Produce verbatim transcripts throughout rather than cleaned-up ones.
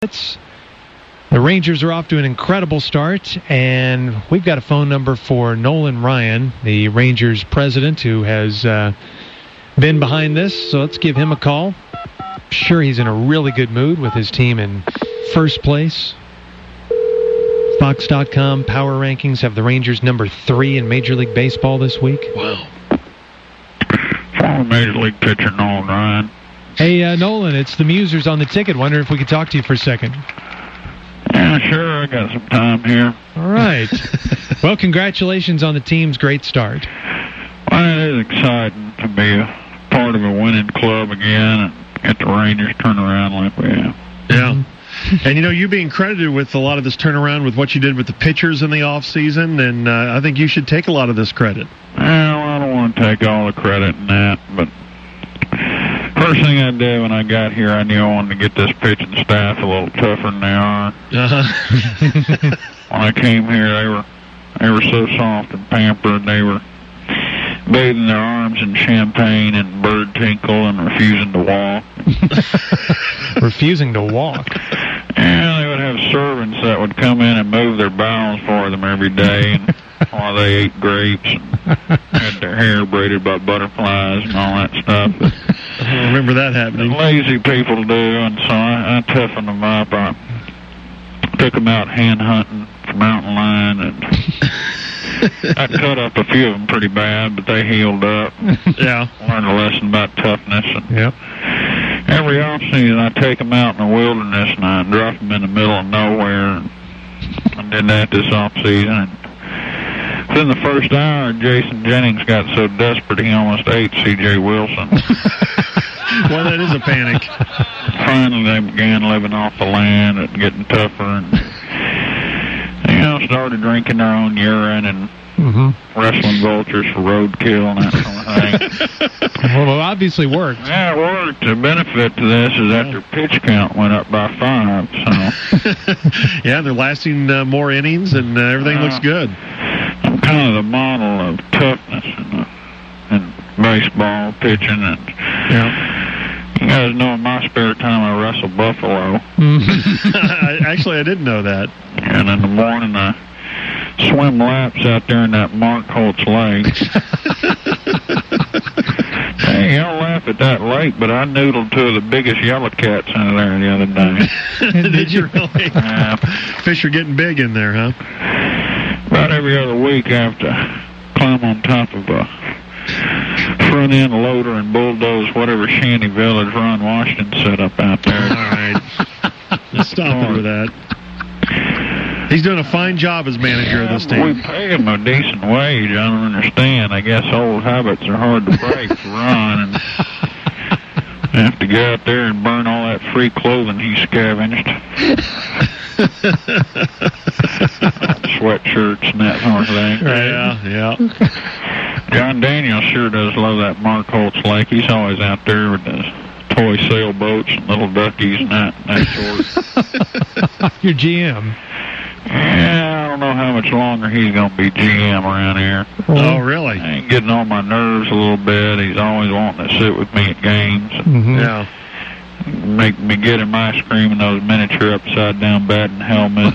The Rangers are off to an incredible start, and we've got a phone number for Nolan Ryan, the Rangers president, who has uh, been behind this. So let's give him a call. I'm sure he's in a really good mood with his team in first place. Fox dot com Power Rankings have the Rangers number three in Major League Baseball this week. Wow. Former Major League pitcher Nolan Ryan. Hey, uh, Nolan, it's the Musers on the ticket. Wonder if we could talk to you for a second. Yeah, sure. I got some time here. All right. Well, congratulations on the team's great start. Well, it is exciting to be a part of a winning club again and get the Rangers turn around like we have. Yeah. And, you know, you being credited with a lot of this turnaround with what you did with the pitchers in the offseason, and uh, I think you should take a lot of this credit. Well, I don't want to take all the credit in that, but first thing I did when I got here, I knew I wanted to get this pitching staff a little tougher than they are. Uh-huh. When I came here, they were they were so soft and pampered. They were bathing their arms in champagne and bird tinkle and refusing to walk. Refusing to walk? Yeah, they would have servants that would come in and move their bowels for them every day and while they ate grapes and had their hair braided by butterflies and all that stuff. I don't remember that happening. Lazy people do, and so I, I toughened them up. I took them out hand hunting for mountain lion, and I cut up a few of them pretty bad, but they healed up. Yeah. Learned a lesson about toughness. And yep. Every off-season, I take them out in the wilderness, and I drop them in the middle of nowhere. And I did that this off-season. And within the first hour, Jason Jennings got so desperate he almost ate C J Wilson. Well, that is a panic. Finally, they began living off the land and getting tougher, and you know, started drinking their own urine and mm-hmm. wrestling vultures for roadkill and that sort of thing. Well, it obviously worked. Yeah, it worked. The benefit to this is that their pitch count went up by five. So yeah, they're lasting uh, more innings, and uh, everything uh, looks good. I'm kind of the model of toughness in, uh, in baseball pitching, and yeah. You guys know in my spare time I wrestle buffalo. Mm-hmm. Actually, I didn't know that. And in the morning I swim laps out there in that Mark Holtz Lake. Hey, I'll laugh at that lake, but I noodled two of the biggest yellow cats in there the other day. Did you really? Yeah. Fish are getting big in there, huh? About every other week I have to climb on top of a front end loader and bulldoze whatever shanty village Ron Washington set up out there. All right. Stop it with that. He's doing a fine job as manager yeah, of this team. We pay him a decent wage. I don't understand. I guess old habits are hard to break for Ron, and have to go out there and burn all that free clothing he scavenged. Sweatshirts and that sort of thing. Yeah, yeah. John Daniels sure does love that Mark Holtz Lake. He's always out there with his toy sailboats and little duckies and that, that sort. Your G M. Yeah, I don't know how much longer he's going to be G M around here. Oh, really? He's getting on my nerves a little bit. He's always wanting to sit with me at games. Mm-hmm. Yeah. Make me get him ice cream and those miniature upside-down batting helmets.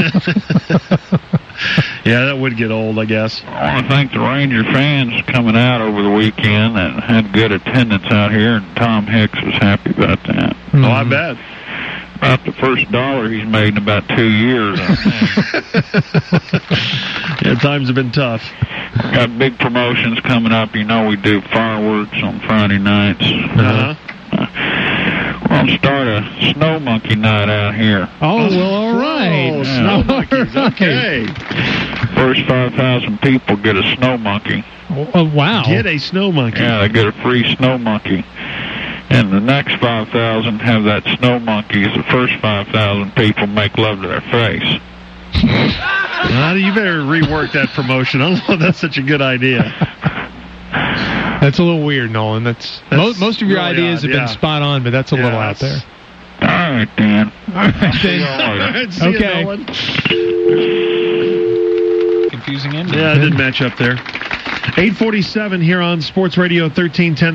Yeah, that would get old, I guess. I want to thank the Ranger fans coming out over the weekend and had good attendance out here, and Tom Hicks was happy about that. Mm-hmm. Oh, I bet. About the first dollar he's made in about two years, I think. Yeah, times have been tough. Got big promotions coming up. You know we do fireworks on Friday nights. Uh-huh. We're going to start a snow monkey night out here. Oh, well, all right. Oh, yeah. snow monkeys, okay. First five thousand people get a snow monkey. Oh, wow. Get a snow monkey. Yeah, they get a free snow monkey. And the next five thousand have that snow monkey. The first five thousand people make love to their face. Well, you better rework that promotion. I don't know if that's such a good idea. That's a little weird, Nolan. That's, that's most, most of your really ideas odd, have yeah. been spot on, but that's a yeah, little out there. All right, Dan. All right, See you then. later. See you, Okay. Nolan. Confusing ending. Yeah, it didn't match up there. eight forty-seven here on Sports Radio thirteen ten.